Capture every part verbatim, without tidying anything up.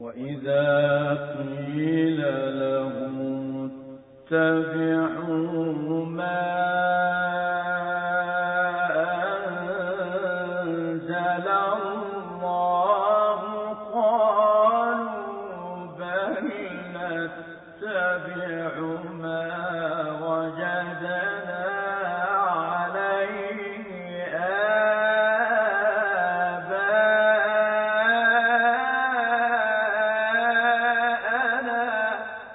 وإذا قيل لهم اتبعوا ما أنزل الله قالوا بل نتبع ما وجدنا عليه آباءنا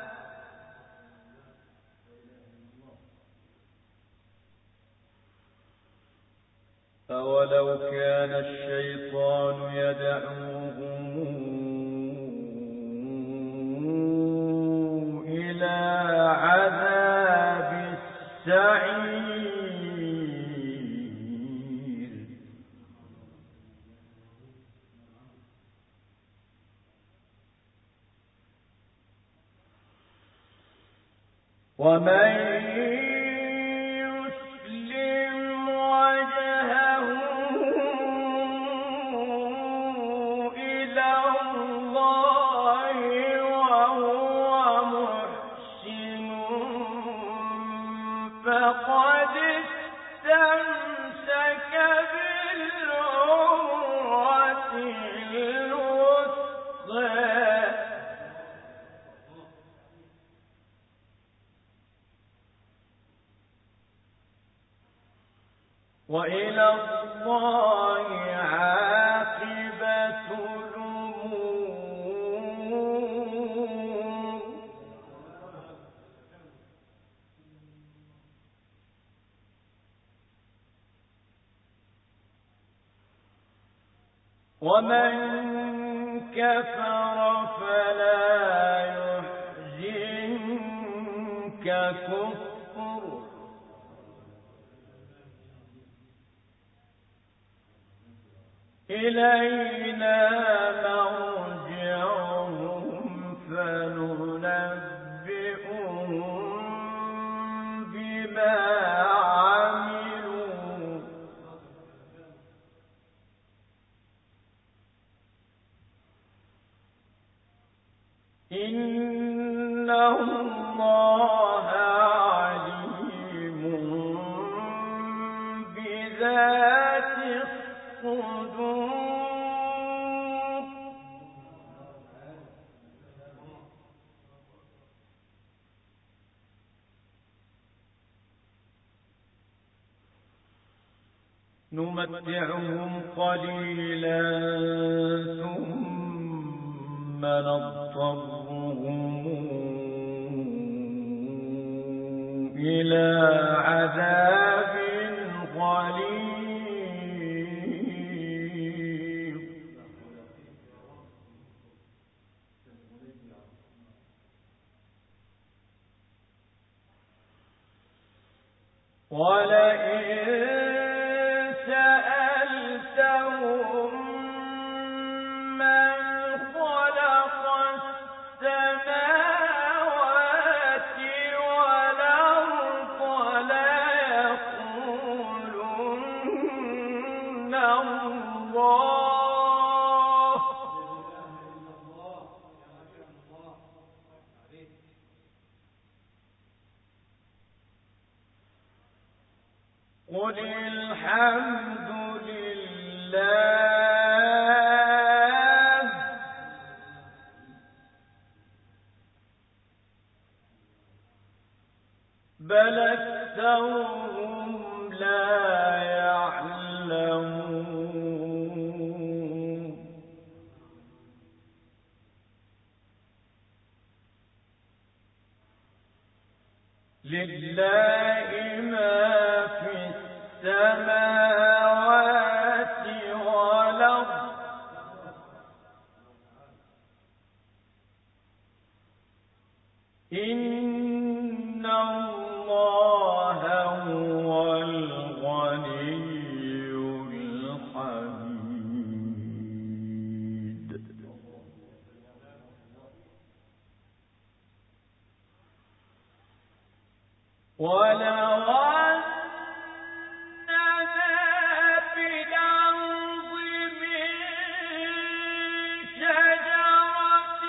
أولو كان الشيطان يدعوهم إلى عذاب السعير ومن يسلم وجهه إلى الله وهو محسن فقد استمسك بالعروة الوثقى وإلى الله عاقبة الأمور ومن كفر فلا يحزنك كفره إلينا مرجعهم فننبئهم بما عملوا إن الله عليم بذات الصدور نمتعهم قليلا ثم نضطرهم إلى عذاب غليظ ولئن سألتهم من خلق السماوات والأرض ليقولن الله قل الحمد لله بل أكثرهم لا يعلمون لله ما في السماوات والأرض إن الله هو الغني الحميد ولو أن ما في الأرض من شجرة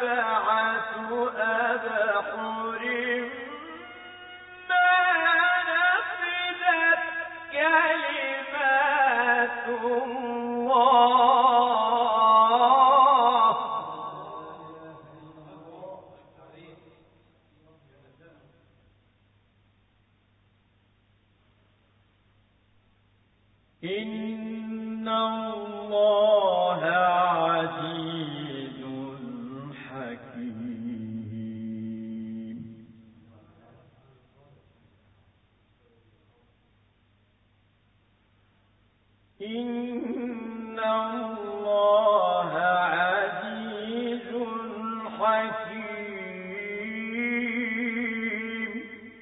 إن الله عزيز حكيم. إن الله عزيز حكيم.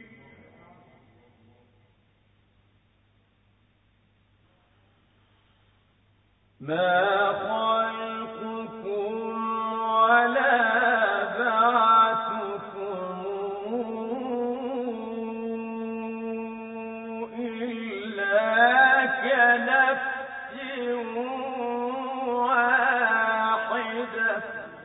ما خلقكم ولا بعثكم إلا كنفس واحدة.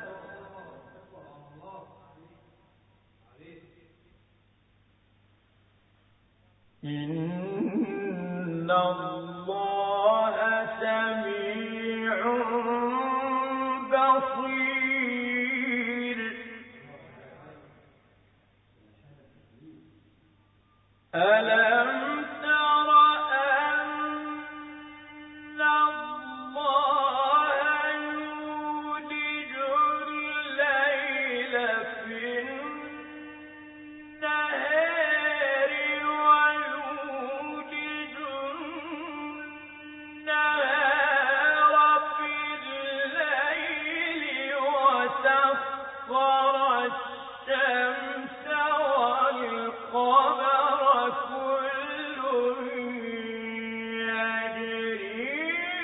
إن الله سميع بصير. ألم تر أن الله يولج الليل في النهار ويولج النهار في الليل وسخر الشمس والقمر كل يجري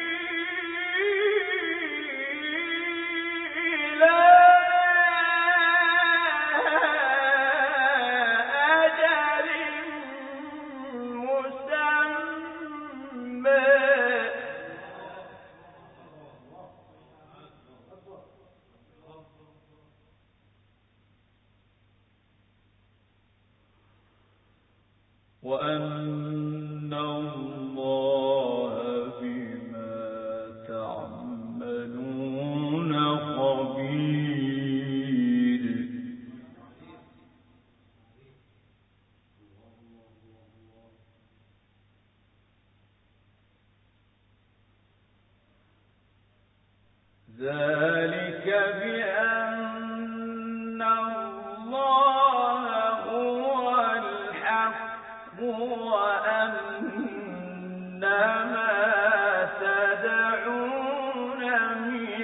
إلى أجل مسمى. وأن الله بما تعملون خبير. ذلك بأن الله هو الحق وأن ما تدعون من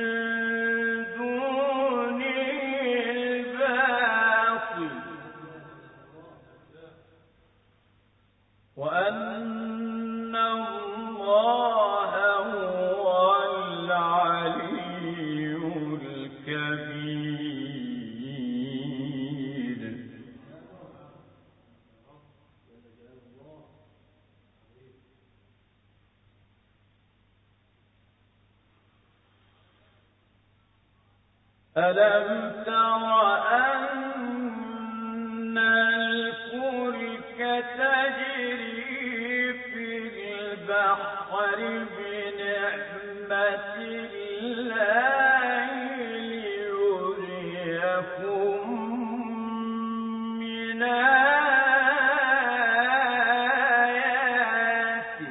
دونه الباطل وأن الله هو العلي الكبير. ألم تر أن الفلك تجري في البحر بنعمة الله ليريكم من آياته.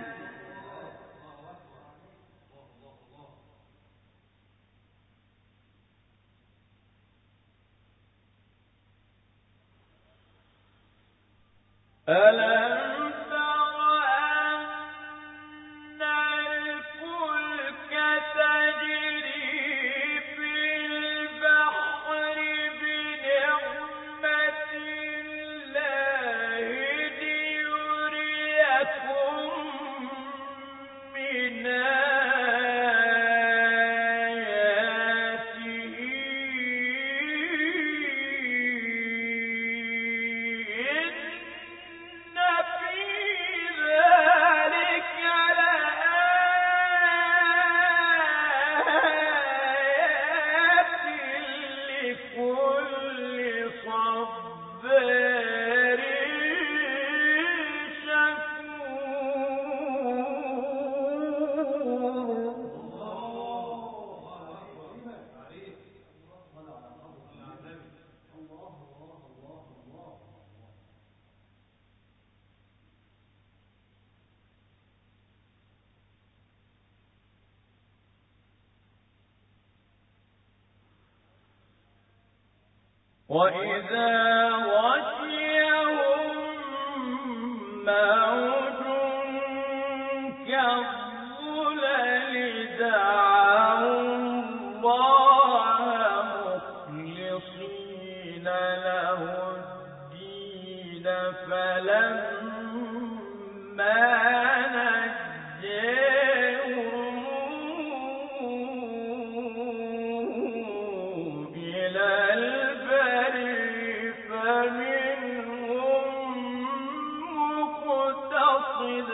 ألم تر أن الفلك تجري في البحر بنعمة الله ليريكم من آياته. إن وإذا غشيهم موج كالظلل دعوا الله مخلصين له الدين فلما نجاهم إلى البر فمنهم مقتصد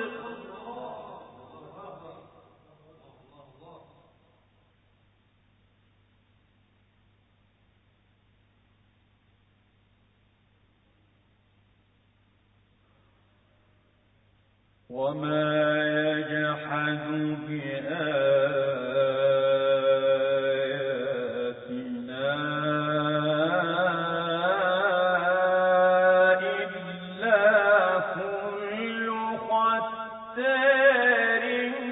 وما يجحد بآياتنا إلا كل ختار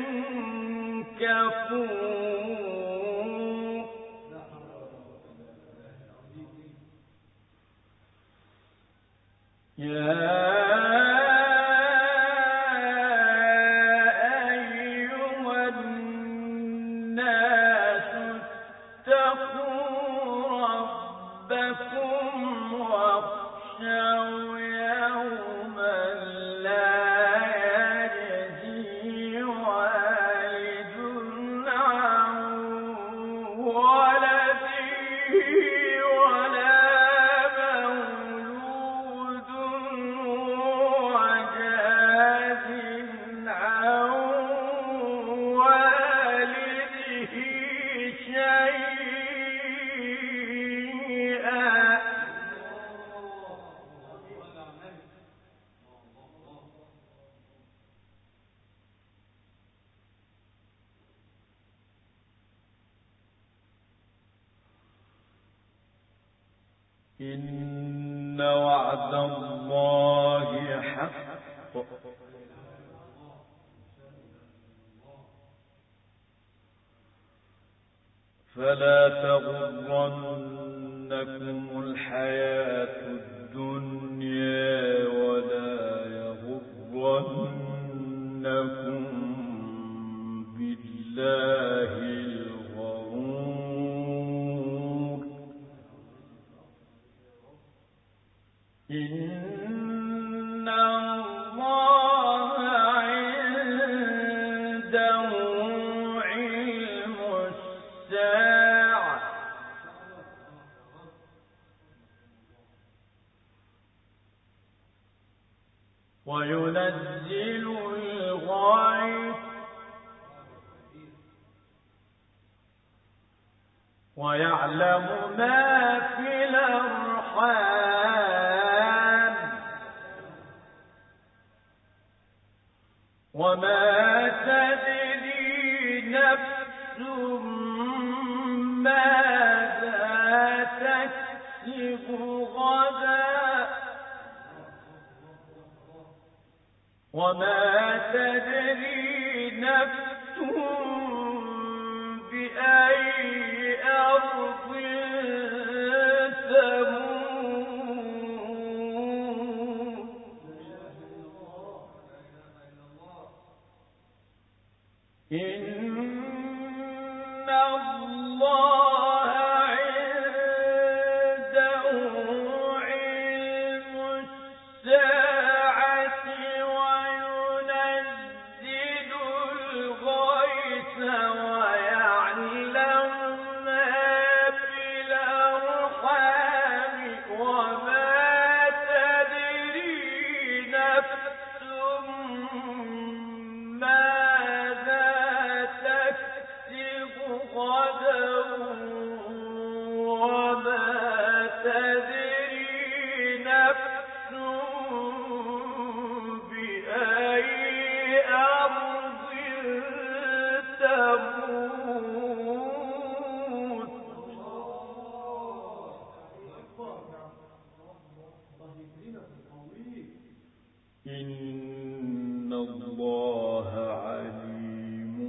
كفور يا إن وعد الله حق فلا تغرنكم الحياة الدنيا ولا يغرنكم بالله الغرور إن الله عنده علم الساعة وينزل الغيث ويعلم ما في الأرحام وما تدري نفس ماذا تكسب غدا وما تدري نفس بأي أرض تموت إن الله عنده علم الساعة وينزل الغيث ويعلم ما في الأرحام وما تدري نفس ماذا تكسب غدا وما تدري نفس بأي أرض تموت إن الله عليم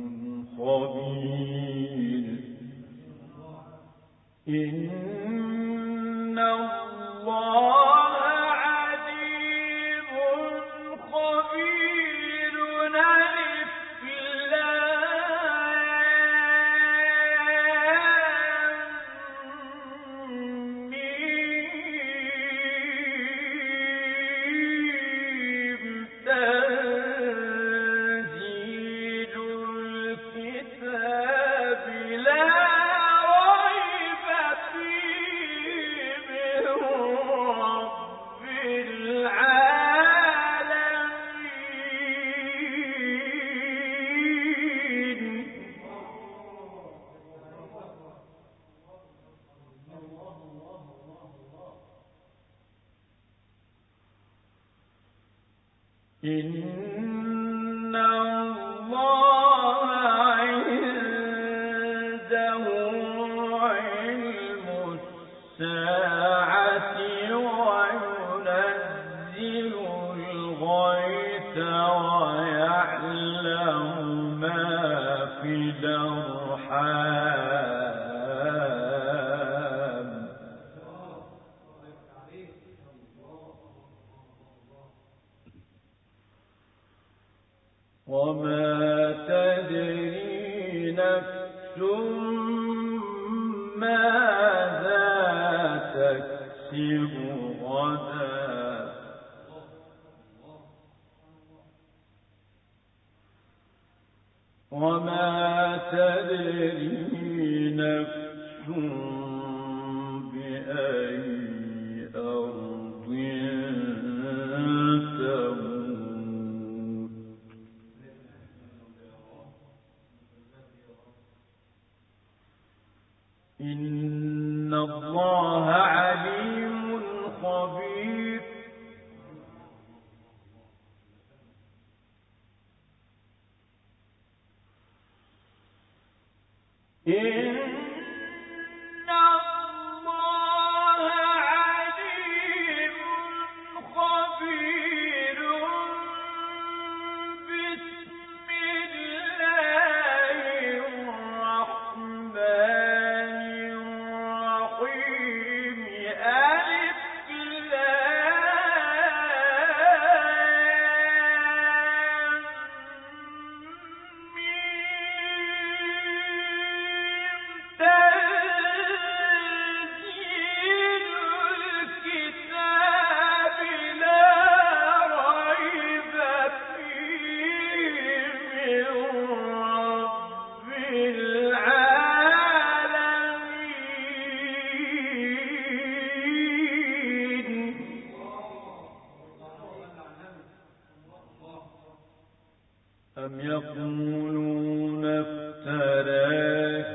خبير إن الله إن الله عنده علم الساعة وينزل الغيث ويعلم ما في الأرحام وما تدري نفس ماذا تكسب غدا وما تدري نفس بأي أرض تموت إن الله عليم خبير إن الله عليم خبير بسم الله الرحمن الرحيم ألف لام ميم تنزيل الكتاب لا ريب فيه من رب العالمين أم يقولون افتراه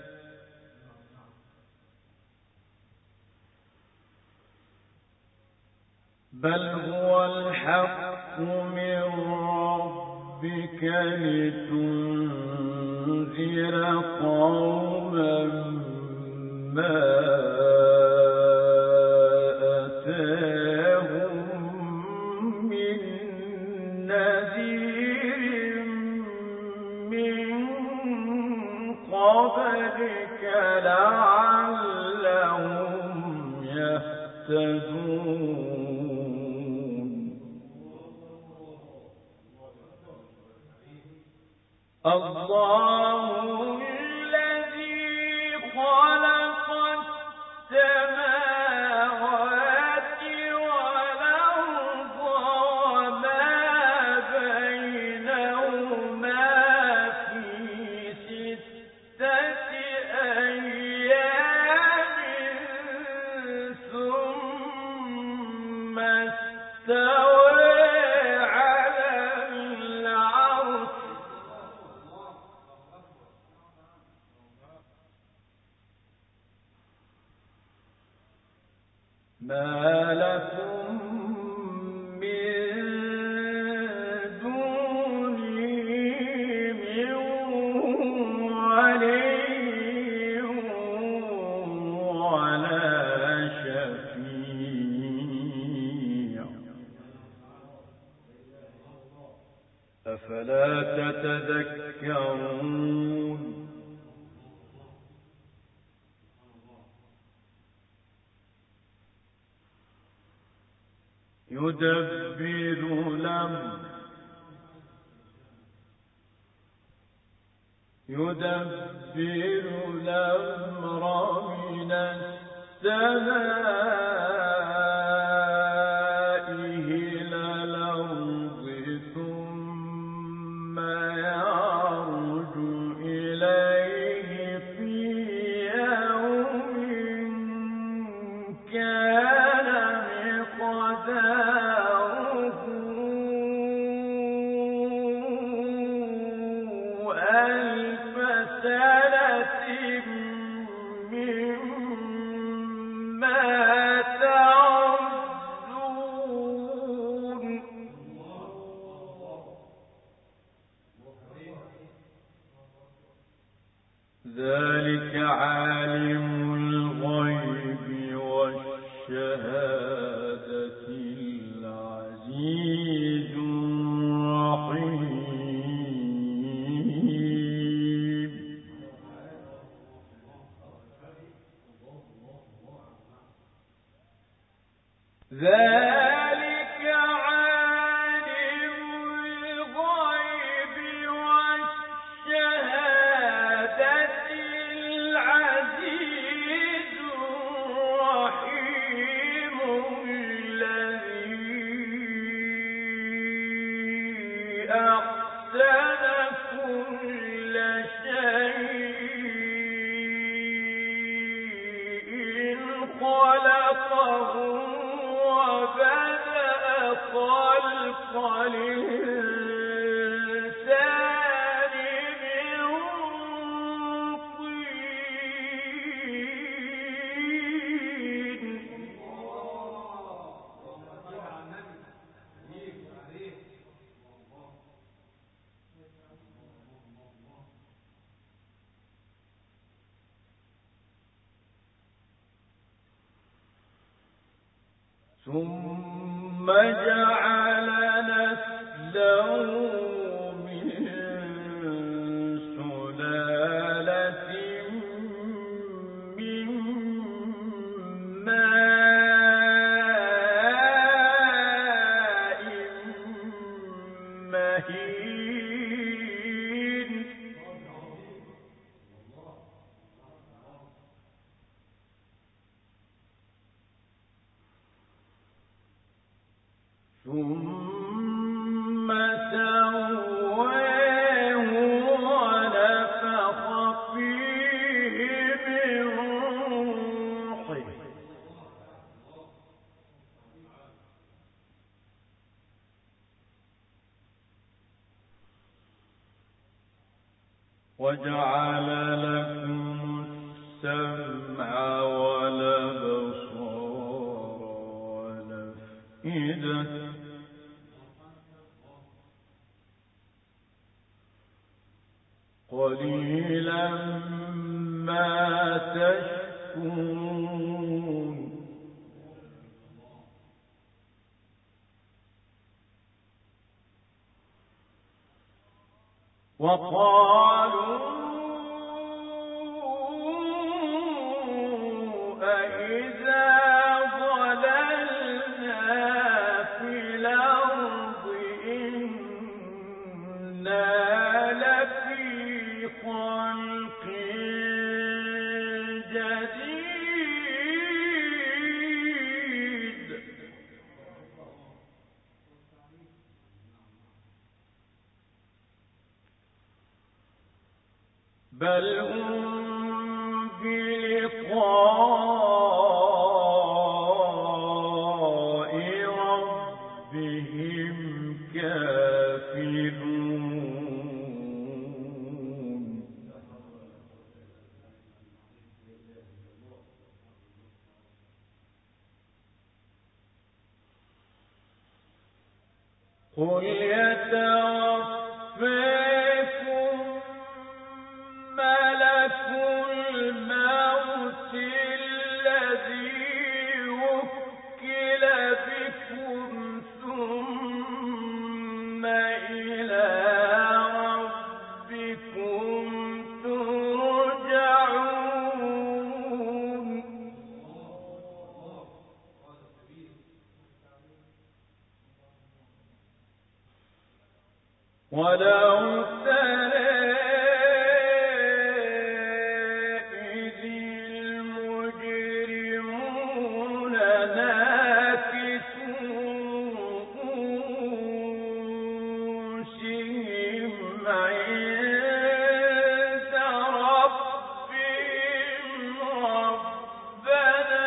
بل هو الحق من ربك لتنذر قوما ما أتاهم من نذير من قبلك لعلهم يهتدون الله الذي خلق السماوات والأرض وما بينهما في ستة أيام ثم استوى على العرش ما لكم من دونه من ولي ولا شفيع أفلا تتذكرون يدبر الأمر يدبر الأمر من السماء إلى الأرض ثم يعرج إليه في يوم كان مقداره ألف سنة مما تعدون ذلك عالم الغيب والشهادة العزيز الرحيم ذلك عالم الغيب والشهادة العزيز الرحيم الذي أحسن كل شيء خلقه وبدأ خلق الإنسان من طين ثم جعل نسله من سلالة من ماء مهين ثم سواه ونفخ فيه من روحه وجعل لكم السمع والأبصار والأفئدة قليلا ما تشكرون وقالوا أإذا ضللنا في الأرض إنا لفي خلق جديد بل هم بلقاء ربهم كافرون قل يتوفاكم ملك الموت الذي وكل بكم ثم إلى ربكم ترجعون ولو ترى إذ المجرمون ناكسوا رؤوسهم عند ربهم ربنا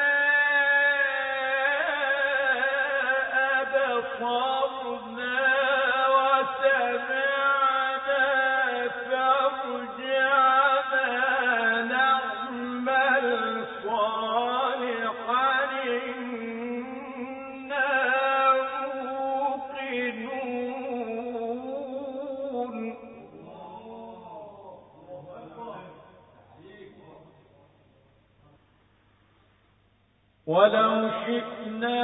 أبصرنا وسمعنا فارجعنا نعمل صالحا إنا موقنون ولو شئنا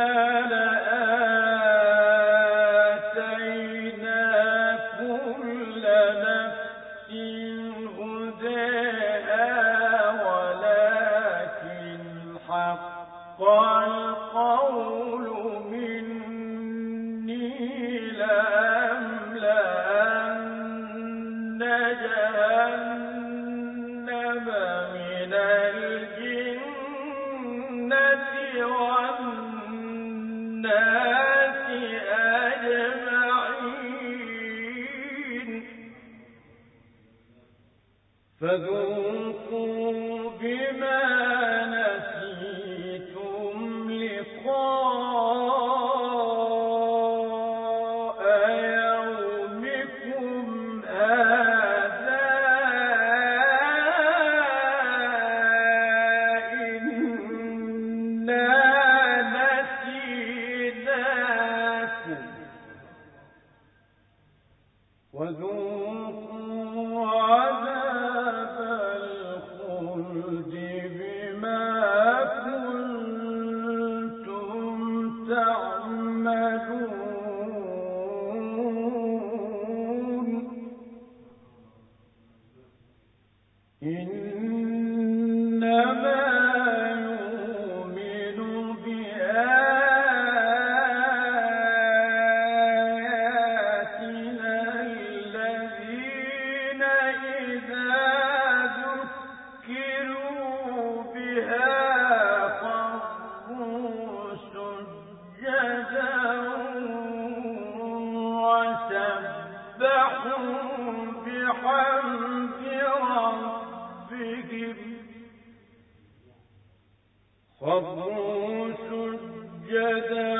لآتينا كل نفس هداها ولكن حق القول مني لأملأن جهنم من الجنة والناس أجمعين فذوقوا بما نسيتم لقاء يومكم هذا إنا نسيناكم وذوقوا عذاب الخلد بما كنتم تعملون إنما يؤمن بآياتنا الذين إذا ذكروا بها خروا سجدا وسبحوا بحمد ربهم خروا سجدا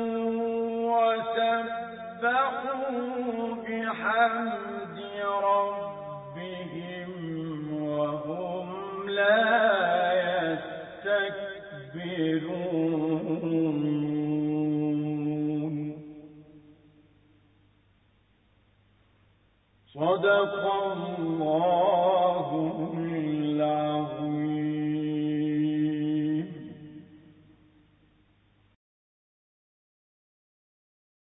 وسبحوا بحمد ربهم وهم لا يستكبرون صدق الله